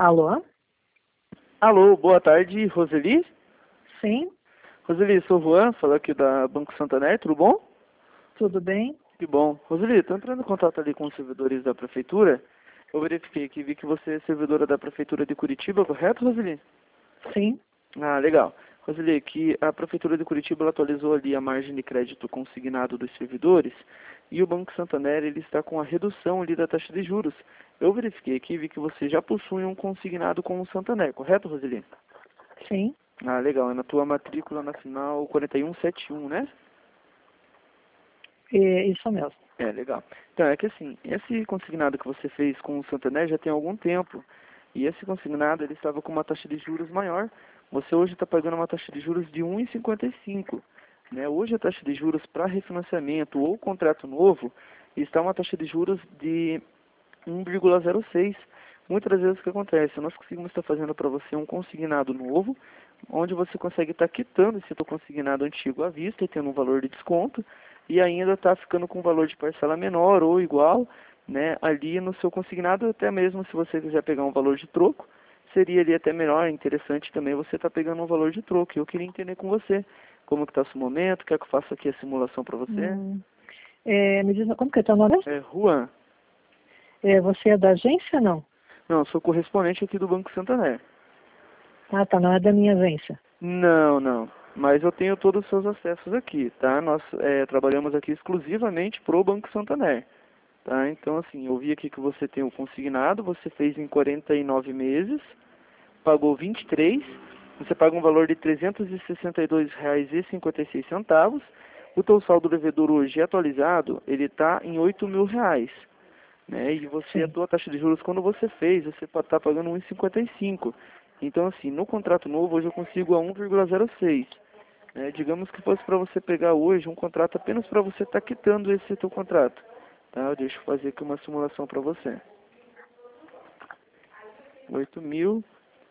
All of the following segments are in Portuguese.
Alô? Alô, boa tarde, Roseli. Sim, Roseli, sou o Juan, falo aqui da Banco Santander, tudo bom? tudo bem? Que bom. Roseli, estou entrando em contato ali com os servidores da Prefeitura. Eu verifiquei aqui, vi que você é servidora da Prefeitura de Curitiba, correto, Roseli? Sim. Ah, legal. Roseli, que a Prefeitura de Curitiba ela atualizou ali a margem de crédito consignado dos servidores e o Banco Santander ele está com a redução ali da taxa de juros. Eu verifiquei aqui, vi que você já possui um consignado com o Santander, correto, Roseli? Sim, Ah, legal. É na tua matrícula nacional 4171, né? isso mesmo. É, legal. Então, é que assim, esse consignado que você fez com o Santander já tem algum tempo. E esse consignado, ele estava com uma taxa de juros maior. Você hoje está pagando uma taxa de juros de 1,55. Né? Hoje a taxa de juros para refinanciamento ou contrato novo está uma taxa de juros de 1,06. Muitas vezes o que acontece? Nós conseguimos estar fazendo para você um consignado novo, onde você consegue estar quitando esse teu consignado antigo à vista e tendo um valor de desconto, e ainda está ficando com um valor de parcela menor ou igual, né, ali no seu consignado, até mesmo se você quiser pegar um valor de troco, seria ali até melhor, interessante também você estar pegando um valor de troco. Eu queria entender com você como que está o seu momento, quer que eu faça aqui a simulação para você? Me diz, como que é teu nome? É, Juan. Você é da agência ou não? Não, sou correspondente aqui do Banco Santander. Ah, tá, não é da minha agência. Não, não. Mas eu tenho todos os seus acessos aqui, tá? Nós trabalhamos aqui exclusivamente pro Banco Santander, tá? Então, assim, eu vi aqui que você tem o consignado, você fez em 49 meses, pagou 23, você paga um valor de R$ 362,56. O teu saldo devedor hoje atualizado, ele está em R$ 8.000, né? E você, a Sim. tua taxa de juros, quando você fez, você está pagando 1,55. Então, assim, no contrato novo, hoje eu consigo a 1,06. Né? Digamos que fosse para você pegar hoje um contrato apenas para você estar quitando esse teu contrato. Tá? Deixa eu fazer aqui uma simulação para você. 8.000.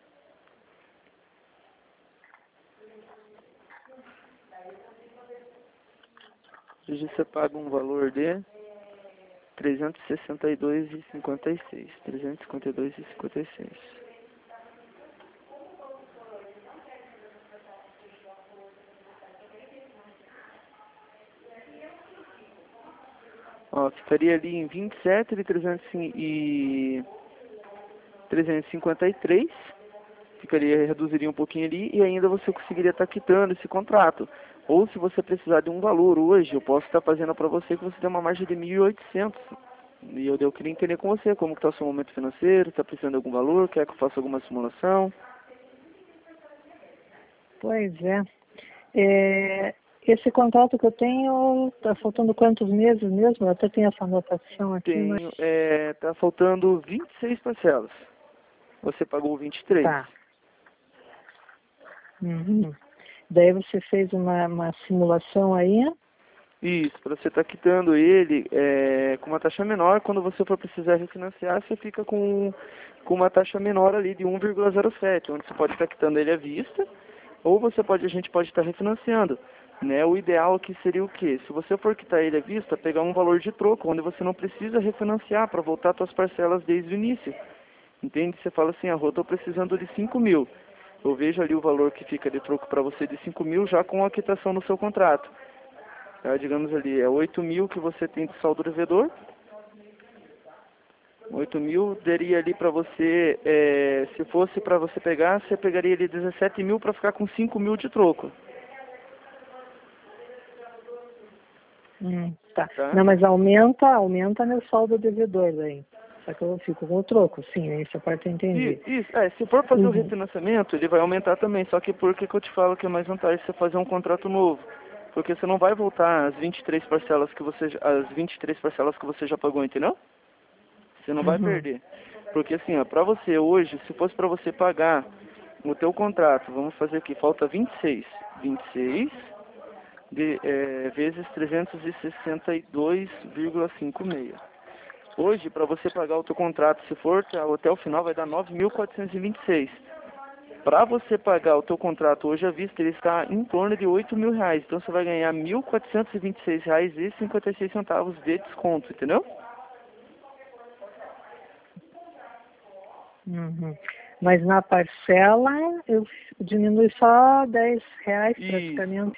Hoje você paga um valor de 362,56. 352,56. Ó, ficaria ali em 27 de 353, ficaria, reduziria um pouquinho ali e ainda você conseguiria estar quitando esse contrato. Ou se você precisar de um valor hoje, eu posso estar fazendo para você que você tem uma margem de 1.800. E eu queria entender com você como está o seu momento financeiro, está precisando de algum valor, quer que eu faça alguma simulação? Pois é. Esse contrato que eu tenho, tá faltando quantos meses mesmo? Eu até tenho essa anotação aqui, mas... Tenho, tá faltando 26 parcelas. Você pagou 23. Tá. Uhum. Daí você fez uma simulação aí? Isso, para você estar quitando ele com uma taxa menor, quando você for precisar refinanciar, você fica com uma taxa menor ali de 1,07, onde você pode estar quitando ele à vista, ou a gente pode estar refinanciando. Né? O ideal aqui seria o quê? Se você for quitar ele à vista, pegar um valor de troco, onde você não precisa refinanciar para voltar suas parcelas desde o início. Entende? Você fala assim, eu estou precisando de 5.000. Eu vejo ali o valor que fica de troco para você de 5.000 já com a quitação no seu contrato. Tá, digamos ali, é 8.000 que você tem de saldo devedor. 8.000 daria ali para você, se fosse para você pegar, você pegaria ali 17.000 para ficar com 5.000 de troco. Tá. Tá? Não, mas aumenta meu saldo devedor aí. Só que eu fico com o troco, sim, essa parte eu entendi. Isso, se for fazer o Uhum. refinanciamento, ele vai aumentar também. Só que por que que eu te falo que é mais vantagem você fazer um contrato novo? Porque você não vai voltar as 23 parcelas que você já pagou, entendeu? Você não vai Uhum. perder. Porque assim, ó, para você hoje, se fosse para você pagar o teu contrato, vamos fazer aqui, falta 26. 26 vezes 362,56. Hoje, para você pagar o teu contrato, se for até o final, vai dar 9.426. Para você pagar o teu contrato hoje à vista, ele está em torno de R$ 8.000. Então você vai ganhar R$ 1.426,56 de desconto, entendeu? Uhum. Mas na parcela eu diminui só R$ 10 Isso. praticamente.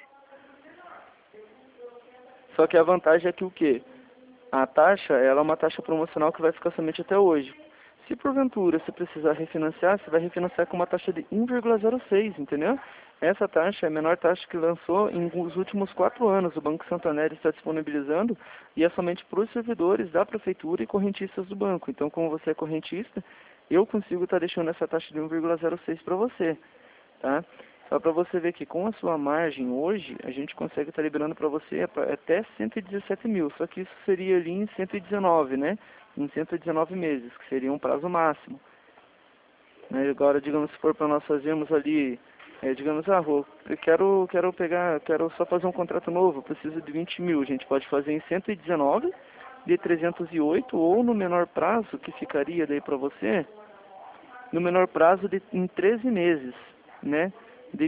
Só que a vantagem é que o quê? A taxa, ela é uma taxa promocional que vai ficar somente até hoje. Se porventura você precisar refinanciar, você vai refinanciar com uma taxa de 1,06, entendeu? Essa taxa é a menor taxa que lançou em os últimos 4 anos. O Banco Santander está disponibilizando e é somente para os servidores da prefeitura e correntistas do banco. Então, como você é correntista, eu consigo estar deixando essa taxa de 1,06 para você, tá? Só para você ver que com a sua margem hoje, a gente consegue estar liberando para você até 117 mil. Só que isso seria ali em 119, né? Em 119 meses, que seria um prazo máximo. Né? Agora, digamos, se for para nós fazermos ali, digamos, Rô, eu quero só fazer um contrato novo, preciso de 20 mil. A gente pode fazer em 119, de 308, ou no menor prazo, que ficaria daí para você, no menor prazo em 13 meses, né? De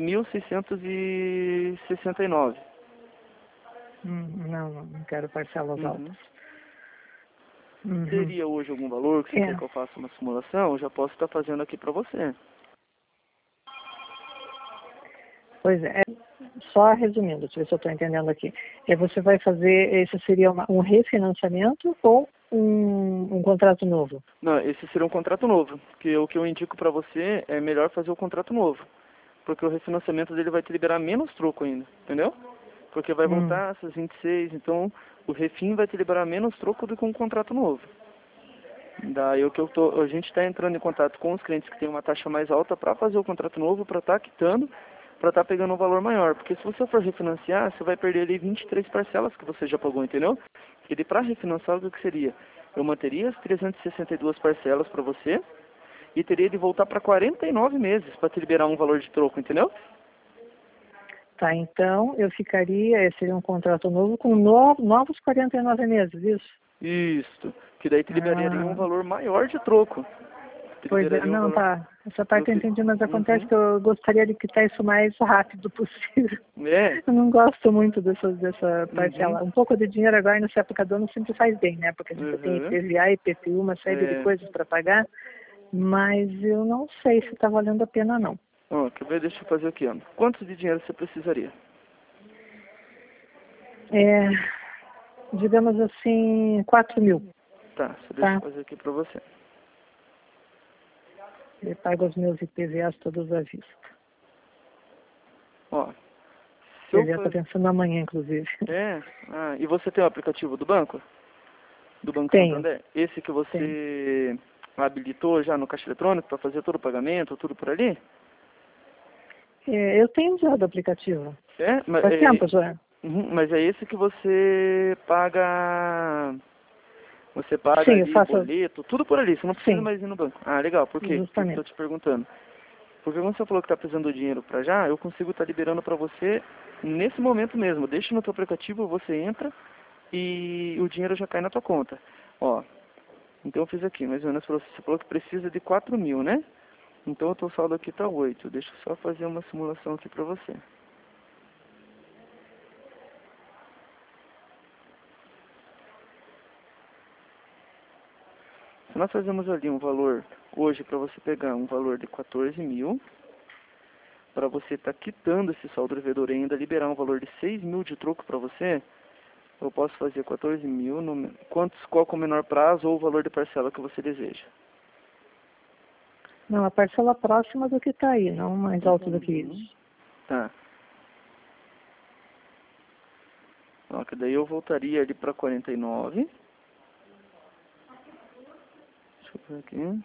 1.669. Não quero parcelas altas. Uhum. Teria hoje algum valor que você quer que eu faça uma simulação? Eu já posso estar fazendo aqui para você. Pois é, só resumindo, deixa eu ver se eu estou entendendo aqui. Você vai fazer, esse seria um refinanciamento ou um contrato novo? Não, esse seria um contrato novo, que o que eu indico para você é melhor fazer o contrato novo, porque o refinanciamento dele vai te liberar menos troco ainda, entendeu? Porque vai voltar essas 26, então o refin vai te liberar menos troco do que um contrato novo. Daí a gente está entrando em contato com os clientes que têm uma taxa mais alta para fazer o contrato novo, para estar quitando, para estar pegando um valor maior. Porque se você for refinanciar, você vai perder ali 23 parcelas que você já pagou, entendeu? E para refinanciar, o que seria? Eu manteria as 362 parcelas para você e teria de voltar para 49 meses para te liberar um valor de troco, entendeu? Tá, então eu seria um contrato novo com novos 49 meses, isso? Isso, que daí te liberaria um valor maior de troco. Pois é, não, tá. Essa parte eu entendi, mas acontece que eu gostaria de quitar isso o mais rápido possível. Eu não gosto muito dessa parcela. Um pouco de dinheiro agora nessa época do ano sempre faz bem, né? Porque a gente tem IPVA, IPTU, uma série de coisas para pagar, mas eu não sei se está valendo a pena, não. Quer ver? Deixa eu fazer aqui, ó. Quanto de dinheiro você precisaria? Digamos assim, 4 mil. Tá, deixa eu fazer aqui pra você. Eu pago os meus IPVAs todos à vista. Ó. Eu já estou pensando amanhã, inclusive. E você tem o aplicativo do banco? Do Banco Tenho. Santander? Esse que você habilitou já no caixa eletrônico para fazer todo o pagamento, tudo por ali? Eu tenho usado o aplicativo. Mas faz tempo já. Mas é esse que você paga... Você paga Sim, ali, boleto, tudo por ali, você não precisa mais ir no banco. Ah, legal, por quê? Porque eu estou te perguntando. Porque quando você falou que está precisando do dinheiro para já, eu consigo estar liberando para você nesse momento mesmo. Deixa no teu aplicativo, você entra e o dinheiro já cai na tua conta. Ó, então eu fiz aqui, mais ou menos, você falou que precisa de 4 mil, né? Então o teu saldo aqui está 8. Deixa eu só fazer uma simulação aqui para você. Se nós fazemos ali um valor, hoje para você pegar um valor de 14 mil, para você estar quitando esse saldo devedor e ainda liberar um valor de 6 mil de troco para você, eu posso fazer 14 mil, qual é o menor prazo ou o valor de parcela que você deseja? Não, a parcela próxima do que está aí, não mais alto do que isso. Tá. Ó, que daí eu voltaria ali para 49. Deixa eu ver aqui.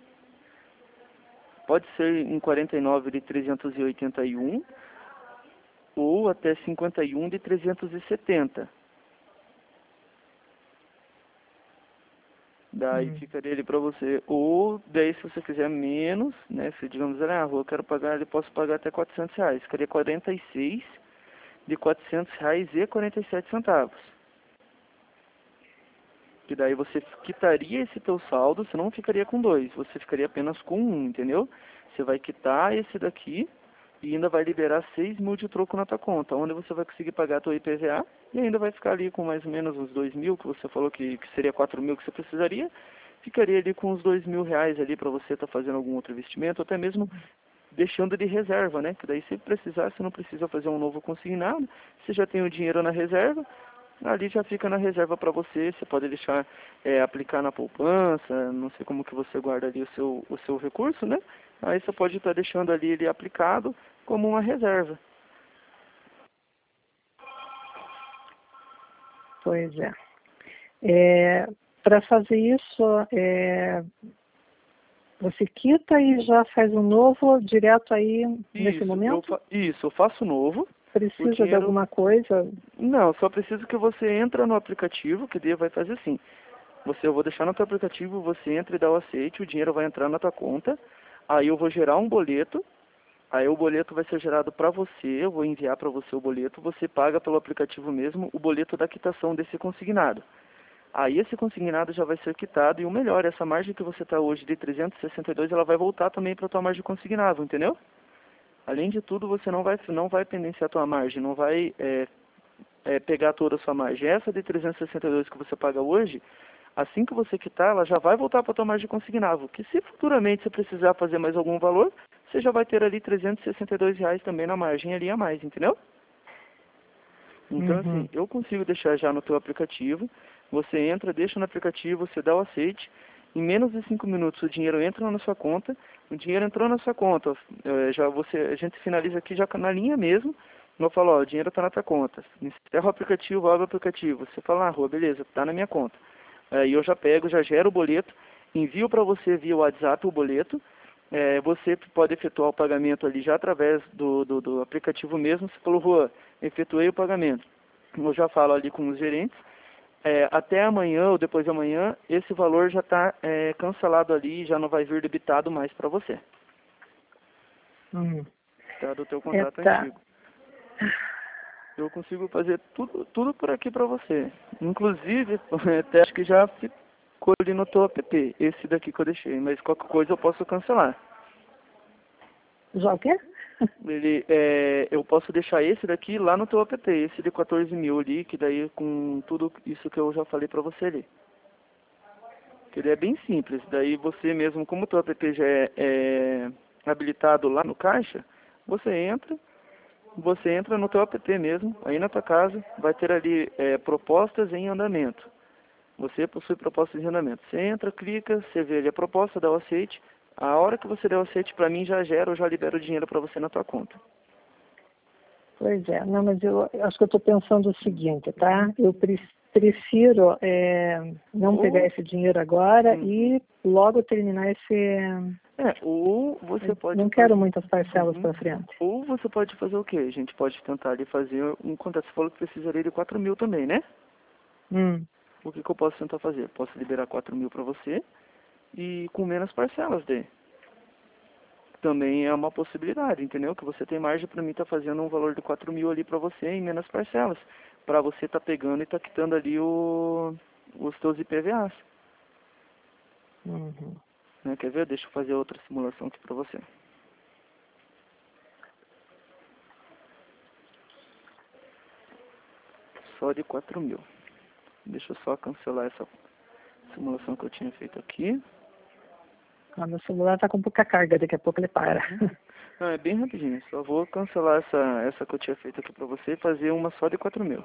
Pode ser em 49 de 381 ou até 51 de 370. Daí ficaria ali para você. Ou daí se você quiser menos, né? Se digamos, eu quero pagar, eu posso pagar até R$400. Ficaria 46 de R$400,47. Que daí você quitaria esse teu saldo, você não ficaria com 2, você ficaria apenas com 1, entendeu? Você vai quitar esse daqui e ainda vai liberar 6 mil de troco na tua conta, onde você vai conseguir pagar a tua IPVA e ainda vai ficar ali com mais ou menos uns 2 mil, que você falou que seria 4 mil que você precisaria, ficaria ali com uns R$ 2.000 ali para você estar fazendo algum outro investimento, ou até mesmo deixando de reserva, né? Que daí se precisar, você não precisa fazer um novo consignado, você já tem o dinheiro na reserva, ali já fica na reserva para você, você pode deixar aplicar na poupança, não sei como que você guarda ali o seu recurso, né? Aí você pode estar deixando ali ele aplicado como uma reserva. Pois é. Para fazer isso, você quita e já faz um novo direto aí nesse momento? Isso, eu faço novo. Precisa de alguma coisa? Não, só preciso que você entra no aplicativo, que daí vai fazer assim. Eu vou deixar no teu aplicativo, você entra e dá o aceite, o dinheiro vai entrar na tua conta, aí eu vou gerar um boleto, aí o boleto vai ser gerado para você, eu vou enviar para você o boleto, você paga pelo aplicativo mesmo o boleto da quitação desse consignado. Aí esse consignado já vai ser quitado, e o melhor, essa margem que você está hoje de 362, ela vai voltar também para a tua margem consignado, entendeu? Além de tudo, você não vai pendenciar a tua margem, não vai pegar toda a sua margem. Essa de 362 que você paga hoje, assim que você quitar, ela já vai voltar para a tua margem consignável. Que se futuramente você precisar fazer mais algum valor, você já vai ter ali R$ 362 também na margem ali a mais, entendeu? Então, assim, eu consigo deixar já no teu aplicativo, você entra, deixa no aplicativo, você dá o aceite, em menos de 5 minutos o dinheiro entra na sua conta, o dinheiro entrou na sua conta, a gente finaliza aqui já na linha mesmo, eu falo, o dinheiro está na tua conta, encerra o aplicativo, abre o aplicativo, você fala, beleza, está na minha conta. Aí eu já pego, já gero o boleto, envio para você via WhatsApp o boleto, você pode efetuar o pagamento ali já através do aplicativo mesmo. Você falou, Rua, efetuei o pagamento. Eu já falo ali com os gerentes. Até amanhã ou depois de amanhã, esse valor já está cancelado ali e já não vai vir debitado mais para você. Tá, do teu contrato antigo. Eu consigo fazer tudo por aqui para você. Inclusive, até acho que já ficou ali no teu app, esse daqui que eu deixei, mas qualquer coisa eu posso cancelar. Já o quê? Eu posso deixar esse daqui lá no teu app, esse de 14.000 ali, que daí com tudo isso que eu já falei pra você ali. Que ele é bem simples, daí você mesmo, como o teu app já é habilitado lá no caixa, você entra no teu app mesmo, aí na tua casa, vai ter ali propostas em andamento. Você possui propostas em andamento. Você entra, clica, você vê ali a proposta, dá o aceite. A hora que você der o aceite para mim, já gera ou já libera o dinheiro para você na tua conta. Pois é. Não, mas eu acho que eu estou pensando o seguinte, tá? Eu prefiro não pegar esse dinheiro agora e logo terminar esse... ou você pode... Não quero muitas parcelas para frente. Ou você pode fazer o quê? A gente pode tentar ali fazer um contrato. Você falou que precisaria de 4.000 também, né? O que eu posso tentar fazer? Posso liberar 4.000 para você e com menos parcelas daí. Também é uma possibilidade, entendeu? Que você tem margem para mim estar fazendo um valor de 4.000 ali para você em menos parcelas. Para você estar pegando e estar quitando ali os teus IPVAs. Quer ver? Deixa eu fazer outra simulação aqui para você. Só de 4.000. Deixa eu só cancelar essa simulação que eu tinha feito aqui. Meu celular está com pouca carga, daqui a pouco ele para. Não, é bem rapidinho. Só vou cancelar essa que eu tinha feito aqui pra você e fazer uma só de 4.000.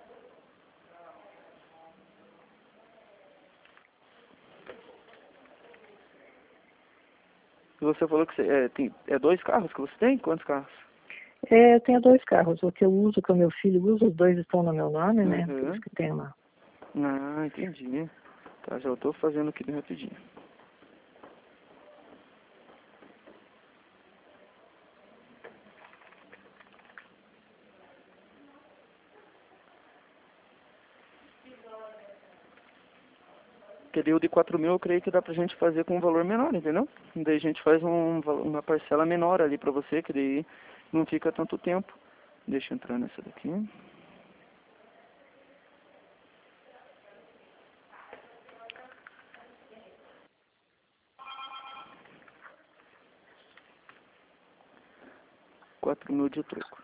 E você falou que você tem 2 carros que você tem? Quantos carros? Eu tenho 2 carros. O que eu uso, que o meu filho usa, os 2 estão no meu nome, né? Por isso que tem uma... Entendi. Tá, já estou fazendo aqui bem rapidinho. Porque o de 4.000 eu creio que dá pra gente fazer com um valor menor, entendeu? Daí a gente faz uma parcela menor ali pra você, que daí não fica tanto tempo. Deixa eu entrar nessa daqui. R$ 4.000 de troco.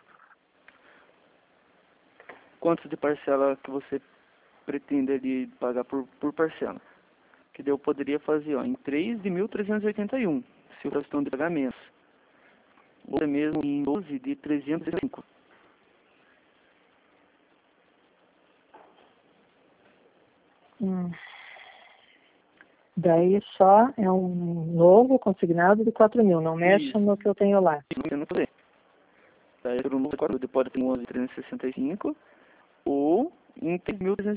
Quanto de parcela que você pretende ali pagar por parcela? Que daí eu poderia fazer, ó, em 3 de 1.381, se o questão de pagamentos. Ou até mesmo em 12 de 305. Daí só é um novo consignado de 4.000, não mexe Isso. no que eu tenho lá. Eu não sei. Daí o novo pode ter um 11.365 ou em 3.365.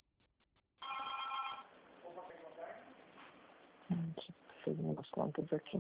Deixa eu fazer umas contas aqui.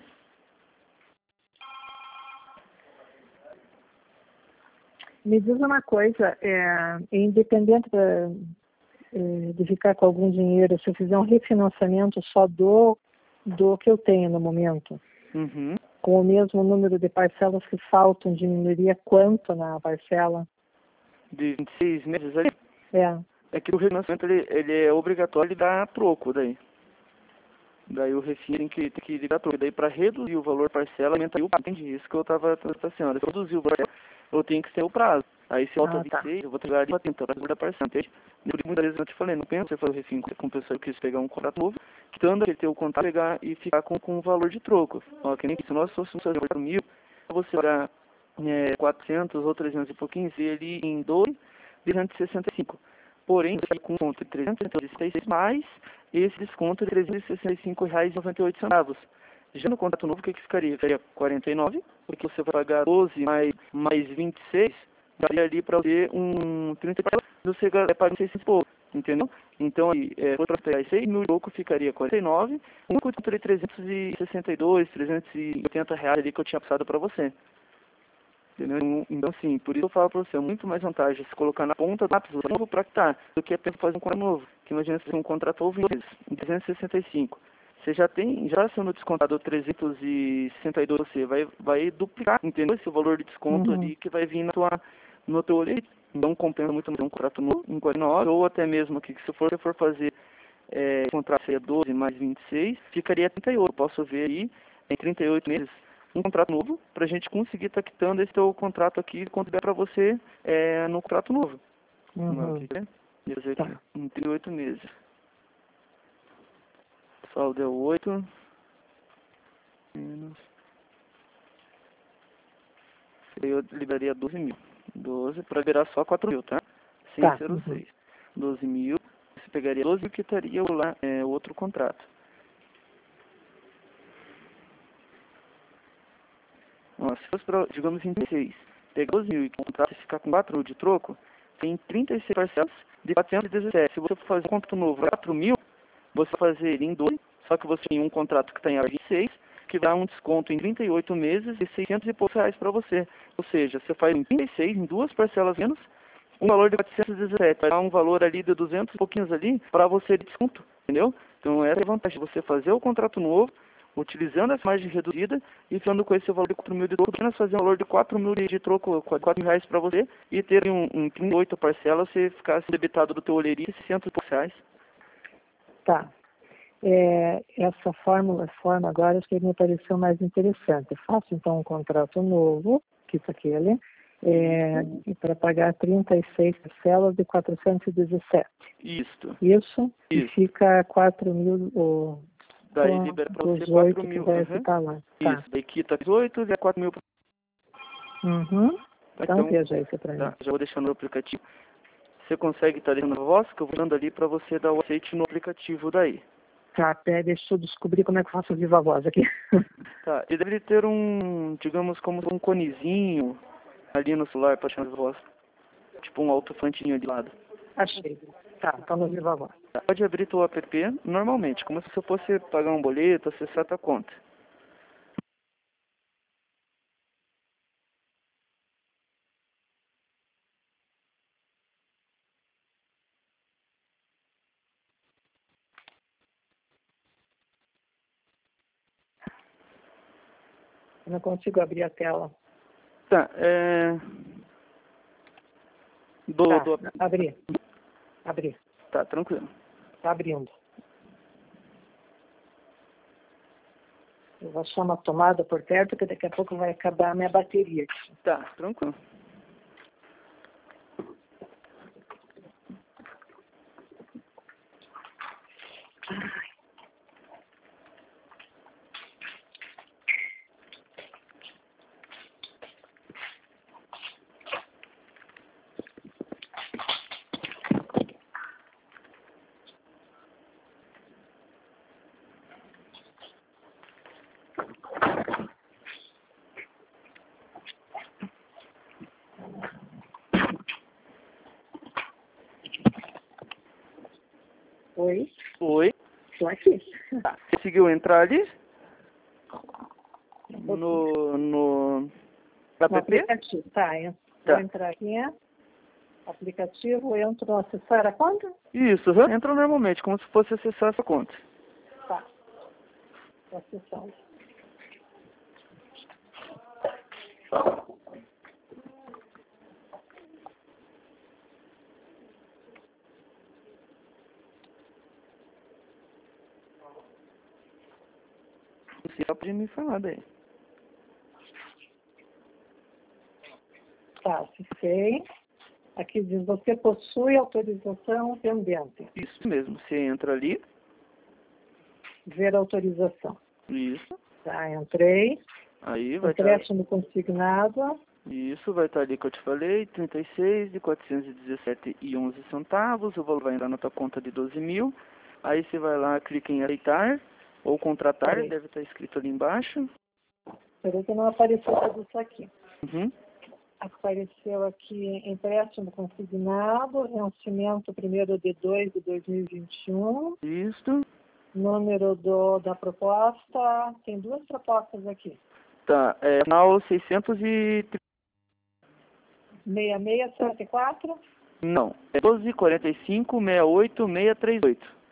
Me diz uma coisa, independente de ficar com algum dinheiro, se eu fizer um refinanciamento só do que eu tenho no momento, com o mesmo número de parcelas que faltam, diminuiria quanto na parcela? De 26 meses ali? É que o refinanciamento ele é obrigatório de dar troco daí. Daí o refin tem que dar troco. Daí para reduzir o valor parcela, aumenta o prazo. Entendi isso que eu estava falando para a senhora. Se eu reduzir o valor, eu tenho que ter o prazo. Aí se falta 26, eu vou pegar de 30 para da parcela, entende? Muitas vezes eu te falei, não penso você fazer o refin com pessoa que quis pegar um contrato novo, quitando ele ter o contrato, pegar e ficar com o valor de troco. Ó, que nem se nós fôssemos fazer 4.000, você pagar 400 ou 300 e pouquinho, e ele em 2 de 265. Porém, você com desconto de 366 mais esse desconto de R$ 365,98. Já no contrato novo, o que ficaria? Ficaria 49, porque você vai pagar 12 mais 26, daria ali para você um 30 para você paga 600 e pouco, entendeu? Então, aí, para pegar 6 mil e pouco, ficaria 49, um custo de 362, 380 reais ali que eu tinha passado para você. Entendeu? Então, assim, por isso eu falo para você, é muito mais vantagem se colocar na ponta do lápis novo para quitar do que fazer um contrato novo. Que imagina se um contrato novo em 365. Você já sendo descontado 362, você vai duplicar, entendeu? Esse valor de desconto ali que vai vir no teu olho. Então, compensa muito mais um contrato novo em 49 ou até mesmo que se você for fazer contrato seria 12 mais 26, ficaria 38. Eu posso ver aí em 38 meses um contrato novo, para a gente conseguir estar quitando esse teu contrato aqui, quando der para você no contrato novo. Fazer aqui, em 38 meses. Saldo é 8. Menos. Eu liberaria 12 mil. 12 para virar só 4 mil, tá? Sem ser os 6. 12 mil. Você pegaria 12 e quitaria o outro contrato. Se fosse para, digamos, em 26, pegar 12 mil e contrato e ficar com 4 mil de troco, tem 36 parcelas de 417. Se você for fazer um contrato novo 4 mil, você vai fazer ele em 12, só que você tem um contrato que está em 26, que dá um desconto em 38 meses de 600 e poucos reais para você. Ou seja, você faz em 36, em duas parcelas menos, um valor de 417, vai dar um valor ali de 200 e pouquinhos ali para você de desconto, entendeu? Então essa é a vantagem de você fazer o contrato novo, utilizando essa margem reduzida e ficando com esse valor de 4 mil de troco, apenas fazer um valor de 4 mil de troco, 4 mil reais para você e ter em 38 parcelas, você ficasse debitado do teu olheria 600 e poucos reais. Tá. Essa forma agora, acho que me pareceu mais interessante. Faço então um contrato novo, quita aquele, para pagar 36 parcelas de 417. Isso? E fica 4 mil... Daí libera para você 4 mil. Vai ficar lá. Isso, daí quita 18 e 4 mil. Então veja isso para mim. Já vou deixar no aplicativo. Você consegue estar deixando a voz, que eu vou dando ali para você dar o aceite no aplicativo daí. Tá, até deixa eu descobrir como é que eu faço viva voz aqui. Tá, ele deve ter digamos, como um conezinho ali no celular para chamar a voz. Tipo um alto-falantinho de lado. Achei. Tá, então no viva voz. Pode abrir teu app normalmente, como se você fosse pagar um boleto, acessar a tua conta. Eu não consigo abrir a tela. Tá, Abri. Tá, tranquilo. Tá abrindo. Eu vou achar uma tomada por perto, porque daqui a pouco vai acabar a minha bateria. Tá, tranquilo. Oi? Oi? Estou aqui. Tá. Você conseguiu entrar ali? No app? No aplicativo. Tá, vou entrar aqui. Aplicativo, entro, acessar a conta? Isso, entra normalmente, como se fosse acessar essa conta. Tá. Estou acessando. Você pode me falar daí. Tá, acessei. Aqui diz, você possui autorização pendente. Isso mesmo, você entra ali. Ver autorização. Isso. Tá, entrei. Aí vai Empréstimo consignado. Isso, vai estar ali que eu te falei, 36 de 417,11 centavos. O valor vai entrar na tua conta de 12 mil. Aí você vai lá, clica em aceitar ou contratar, Peraí. deve estar escrito ali embaixo. Peraí que não apareceu tudo isso aqui. Uhum. Apareceu aqui empréstimo consignado, vencimento 1º de 2021. Isso. Número da proposta. Tem duas propostas aqui. Tá, final 630. 6674. Não, é 12, 45, 68, 638.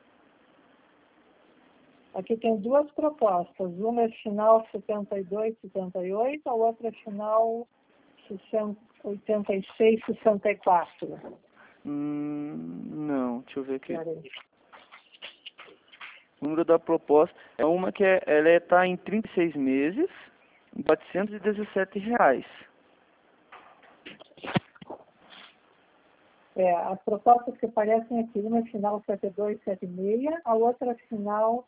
Aqui tem duas propostas. Uma é final 72, 78, a outra é final 86, 64. Não, deixa eu ver aqui. Peraí. O número da proposta é uma que ela está em 36 meses, R$ 417. As propostas que aparecem aqui, uma é final 72, 76, a outra é final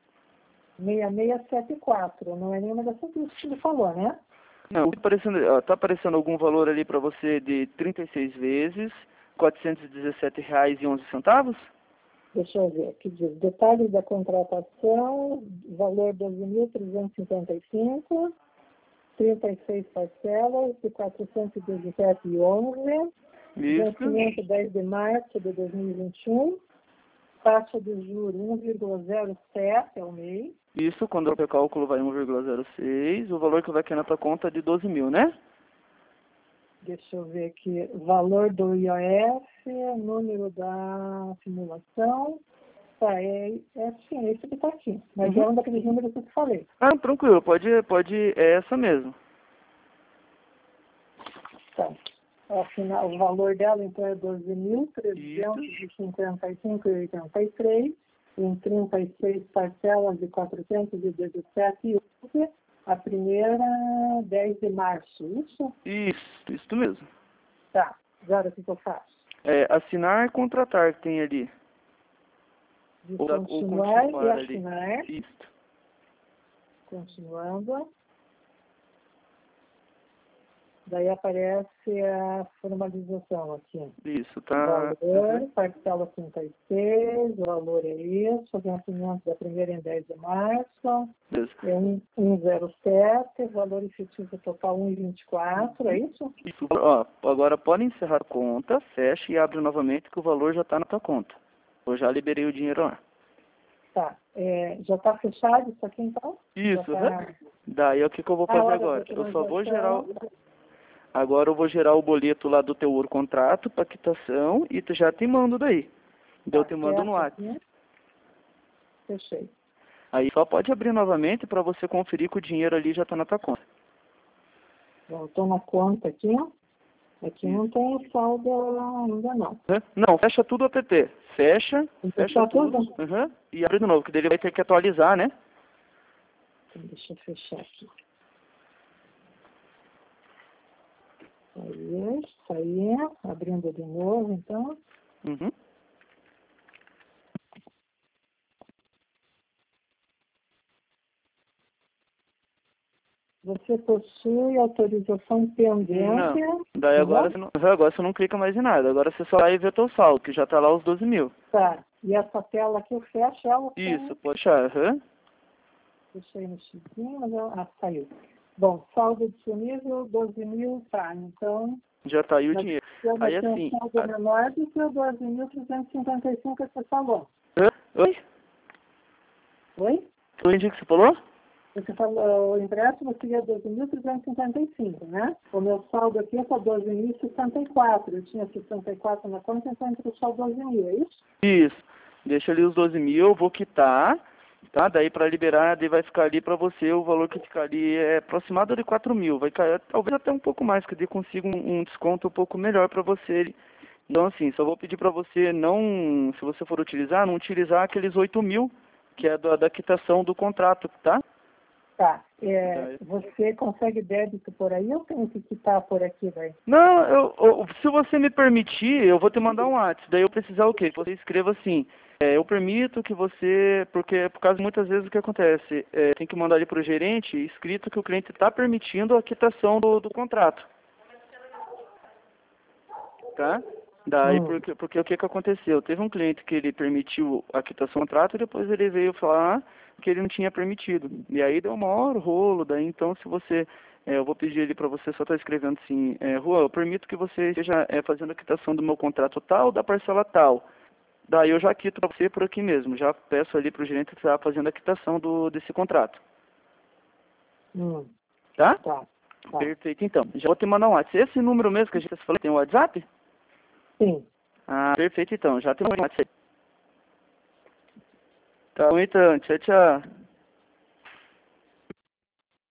6674. Não é nenhuma dessas duas que você falou, né? Não, tá aparecendo algum valor ali para você de 36 vezes, R$ 417,11? Deixa eu ver, aqui diz, detalhes da contratação, valor 12.355, 36 parcelas de 417,11, vencimento 10 de março de 2021, taxa de juros 1,07 ao mês. Isso, quando o cálculo vai 1,06, o valor que vai cair na tua conta é de 12 mil, né? Deixa eu ver aqui, valor do IOF, número da simulação. Tá, sim, esse que está aqui. Mas é um daqueles números que eu te falei. Ah, tranquilo, pode, é essa mesmo. Tá. Afinal, o valor dela, então, é 12.355,83, em 36 parcelas de 417,11. A primeira, 10 de março, isso? Isso mesmo. Tá, agora o que eu faço? Assinar e contratar que tem ali. De continuar e ali. assinar. Isso. Continuando. Daí aparece a formalização aqui. Isso, tá. Valor, parcela 36, o valor é isso, o vencimento da primeira em 10 de março, Isso. é 107, valor efetivo total 1,24, é isso? Isso. Ó, agora pode encerrar a conta, fecha e abre novamente que o valor já está na tua conta. Eu já liberei o dinheiro lá. Tá, já está fechado isso aqui então? Isso, tá... Daí o que eu vou fazer agora? Eu só vou gerar... Agora eu vou gerar o boleto lá do teu contrato para quitação e já te mando daí. Eu te mando no WhatsApp. Fechei. Aí só pode abrir novamente para você conferir que o dinheiro ali já está na tua conta. Estou na conta aqui. Aqui não tem saldo ainda não. Não, fecha tudo o app. Fecha tudo. E abre de novo, que daí ele vai ter que atualizar, né? Então, deixa eu fechar aqui. Saí, abrindo de novo, então. Você possui autorização pendente? Não. Daí agora você não clica mais em nada. Agora você só vai ver teu saldo, que já está lá os 12 mil. Tá. E essa tela aqui eu fecho ela? Isso, pode fechar. Deixei no xizinho, mas saiu. Bom, saldo disponível 12 mil, tá. Então... Já está aí o dinheiro. Aí assim... O saldo menor do que o 12.355 que você falou. Oi? Oi? Eu entendi o que você falou? Você falou, o empréstimo seria 12.355, né? O meu saldo aqui é para 12.064. Eu tinha 64 na conta, então entrou só 12.000, é isso? Isso. Deixa ali os 12.000, eu vou quitar, tá? Daí para liberar, daí vai ficar ali para você, o valor que ficar ali é aproximado de 4.000. Vai cair talvez até um pouco mais, que daí consiga um desconto um pouco melhor para você. Então, assim, só vou pedir para você não, se você for utilizar, não utilizar aqueles 8.000, que é da quitação do contrato, tá? Tá. Você consegue débito por aí ou tenho que quitar por aqui, velho? Não, se você me permitir, eu vou te mandar um WhatsApp. Daí eu precisar o quê? Você escreva assim, eu permito que você, porque por causa muitas vezes o que acontece, tem que mandar ali para o gerente escrito que o cliente está permitindo a quitação do contrato. Tá? Daí, porque o que aconteceu? Teve um cliente que ele permitiu a quitação do contrato e depois ele veio falar que ele não tinha permitido. E aí deu um maior rolo. Daí, então, se você... eu vou pedir ele para você só estar escrevendo assim, Juan, eu permito que você esteja fazendo a quitação do meu contrato tal, da parcela tal. Daí eu já quito para você por aqui mesmo. Já peço ali para o gerente que está fazendo a quitação desse contrato. Tá? Tá. Perfeito, então. Já vou te mandar um WhatsApp. Esse número mesmo que a gente falou, tem um WhatsApp? Sim. Ah, perfeito então. Já tem um WhatsApp. Tá bom então. Tchau, tchau.